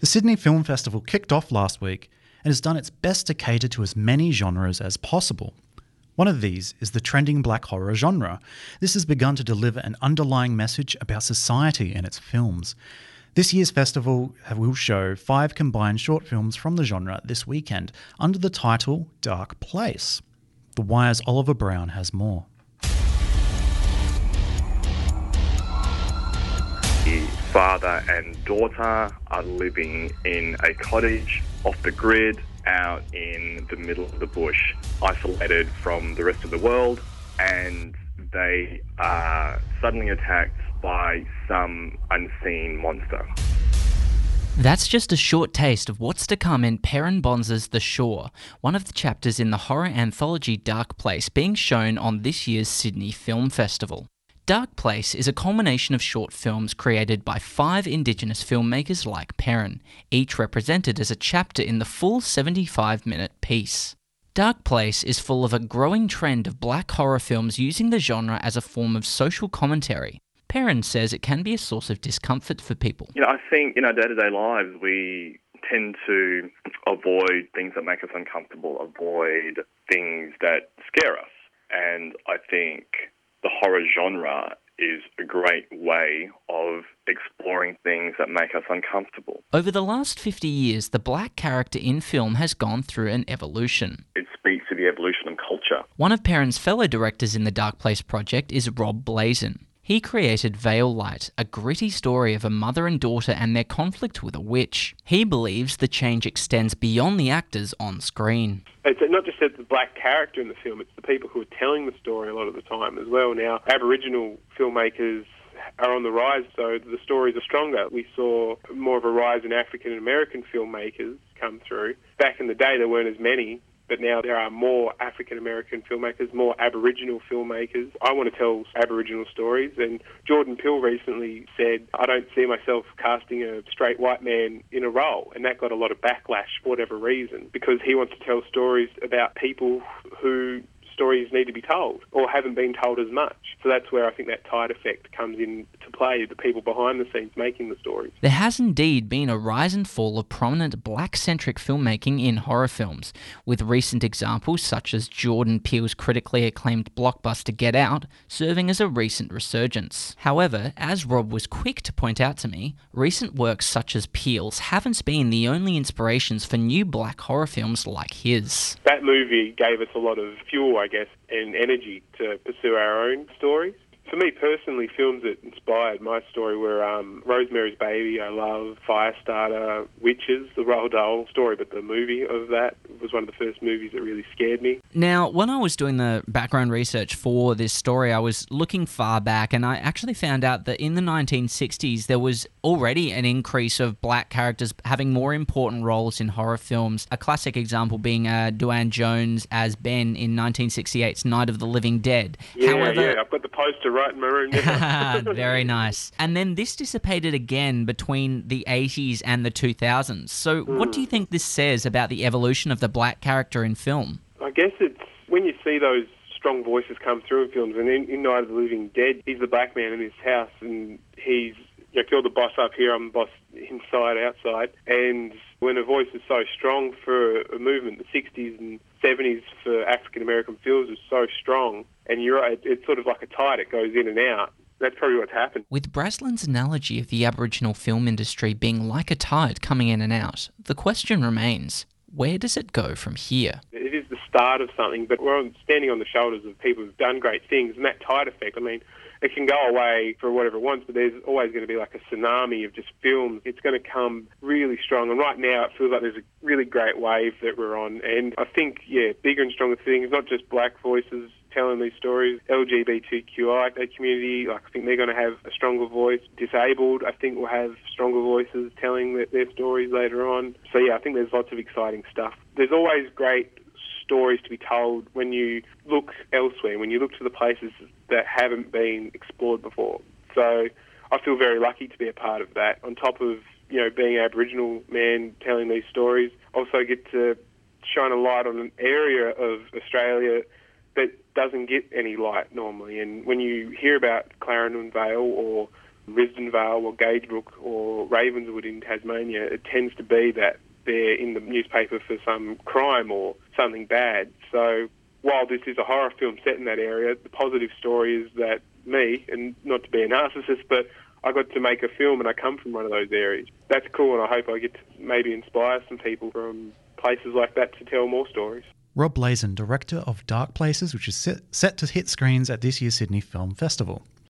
The Sydney Film Festival kicked off last week and has done its best to cater to as many genres as possible. One of these is the trending black horror genre. This has begun to deliver an underlying message about society in its films. This year's festival will show 5 combined short films from the genre this weekend under the title Dark Place. The Wire's Oliver Brown has more. The father and daughter are living in a cottage off the grid out in the middle of the bush, isolated from the rest of the world, and they are suddenly attacked by some unseen monster. That's just a short taste of what's to come in Perrin Bonza's The Shore, one of the chapters in the horror anthology Dark Place being shown on this year's Sydney Film Festival. Dark Place is a culmination of short films created by 5 Indigenous filmmakers like Perrin, each represented as a chapter in the full 75-minute piece. Dark Place is full of a growing trend of black horror films using the genre as a form of social commentary. Perrin says it can be a source of discomfort for people. I think in our day-to-day lives we tend to avoid things that make us uncomfortable, avoid things that scare us. And I think the horror genre is a great way of exploring things that make us uncomfortable. Over the last 50 years, the black character in film has gone through an evolution. It speaks to the evolution of culture. One of Perrin's fellow directors in the Dark Place project is Rob Blazin. He created Veil Light, a gritty story of a mother and daughter and their conflict with a witch. He believes the change extends beyond the actors on screen. It's not just the black character in the film, it's the people who are telling the story a lot of the time as well. Now, Aboriginal filmmakers are on the rise, so the stories are stronger. We saw more of a rise in African American filmmakers come through. Back in the day, there weren't as many, but now there are more African American filmmakers, more Aboriginal filmmakers. I want to tell Aboriginal stories, and Jordan Peele recently said, I don't see myself casting a straight white man in a role, and that got a lot of backlash for whatever reason, because he wants to tell stories about people who stories need to be told or haven't been told as much. So that's where I think that tide effect comes into play, the people behind the scenes making the stories. There has indeed been a rise and fall of prominent black-centric filmmaking in horror films, with recent examples such as Jordan Peele's critically acclaimed blockbuster Get Out serving as a recent resurgence. However, as Rob was quick to point out to me, recent works such as Peele's haven't been the only inspirations for new black horror films like his. That movie gave us a lot of fuel, I guess, and energy to pursue our own stories. For me personally, films that inspired my story were Rosemary's Baby, I love, Firestarter, Witches, the Roald Dahl story, but the movie of that was one of the first movies that really scared me. Now, when I was doing the background research for this story, I was looking far back, and I actually found out that in the 1960s, there was already an increase of black characters having more important roles in horror films. A classic example being Duane Jones as Ben in 1968's Night of the Living Dead. Yeah, I've got the poster right in my room now. Very nice. And then this dissipated again between the 80s and the 2000s. So what do you think this says about the evolution of the black character in film? I guess it's when you see those strong voices come through in films, and in Night of the Living Dead, he's the black man in his house, and he's, you're the boss up here, I'm the boss inside, outside. And when a voice is so strong for a movement, the 60s and 70s for African-American films was so strong, and you're right, it's sort of like a tide, it goes in and out. That's probably what's happened. With Braslin's analogy of the Aboriginal film industry being like a tide coming in and out, the question remains, where does it go from here? It is the start of something, but we're standing on the shoulders of people who've done great things, and that tide effect, I mean, it can go away for whatever it wants, but there's always going to be like a tsunami of just films. It's going to come really strong, and right now it feels like there's a really great wave that we're on, and I think, bigger and stronger things, not just black voices telling these stories, LGBTQI community, I think they're going to have a stronger voice. Disabled, I think will have stronger voices telling their stories later on. So I think there's lots of exciting stuff. There's always great stories to be told when you look elsewhere, when you look to the places that haven't been explored before. So I feel very lucky to be a part of that. On top of, being an Aboriginal man telling these stories, also get to shine a light on an area of Australia that doesn't get any light normally. And when you hear about Clarendon Vale or Risdon or Gagebrook or Ravenswood in Tasmania, it tends to be that they're in the newspaper for some crime or something bad. So while this is a horror film set in that area, the positive story is that me, and not to be a narcissist, but I got to make a film and I come from one of those areas. That's cool, and I hope I get to maybe inspire some people from places like that to tell more stories. Rob Blazin, director of Dark Places, which is set to hit screens at this year's Sydney Film Festival.